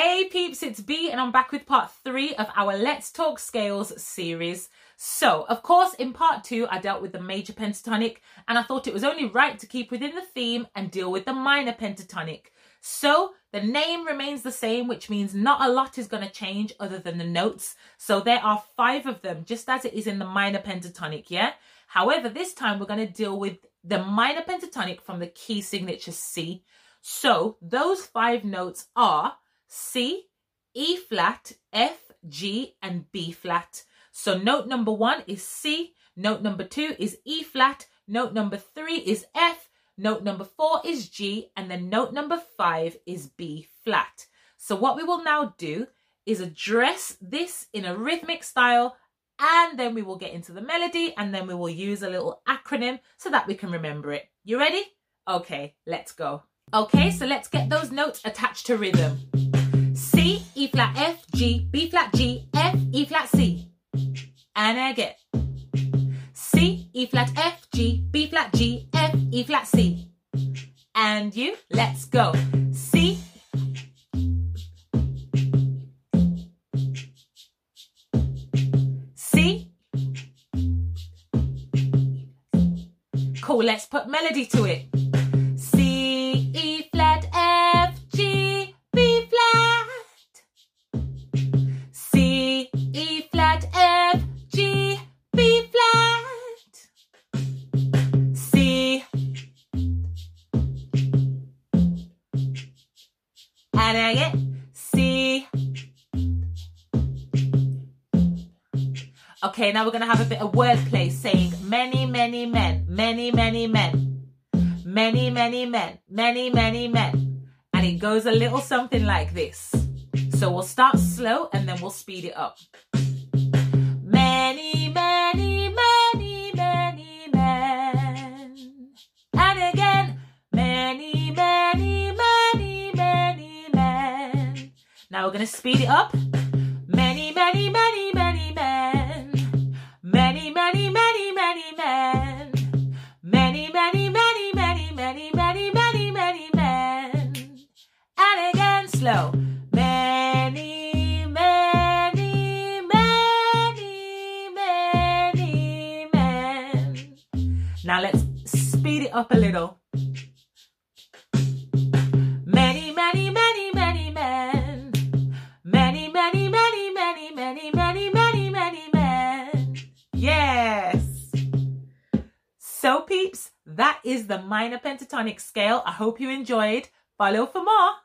Hey peeps, it's B and I'm back with part 3 of our Let's Talk Scales series. So, of course, in part 2, I dealt with the major pentatonic and I thought it was only right to keep within the theme and deal with the minor pentatonic. So, the name remains the same, which means not a lot is going to change other than the notes. So, there are 5 of them, just as it is in the minor pentatonic, yeah? However, this time we're going to deal with the minor pentatonic from the key signature C. So, those 5 notes are C, E flat, F, G, and B flat. So note number 1 is C, note number 2 is E flat, note number 3 is F, note number 4 is G, and then note number 5 is B flat. So what we will now do is address this in a rhythmic style, and then we will get into the melody, and then we will use a little acronym so that we can remember it. You ready? Okay, let's go. Okay, so let's get those notes attached to rhythm. C, E flat, F, G, B flat, G, F, E flat, C. And again. C, E flat, F, G, B flat, G, F, E flat, C. And you, let's go. C, C. Cool, let's put melody to it. C, E flat, F, G, B flat. C, E flat, F, G, B flat. C. And again. C. Okay, now we're going to have a bit of wordplay saying many, many men, many, many men, many, many men, many, many men. And it goes a little something like this. So we'll start slow and then we'll speed it up. Many, many, many, many men. And again, many, many, many, many men. Now we're going to speed it up. Many, many, many, many men. Many, many, many, many men. Many, many, many, many, many, many, many, many men. And again, slow. Many, many, many, many men. Now let's speed it up a little. Many, many, many, many men. Many, many, many, many, many, many, many, many men. Yes. So peeps, that is the minor pentatonic scale. I hope you enjoyed. Follow for more.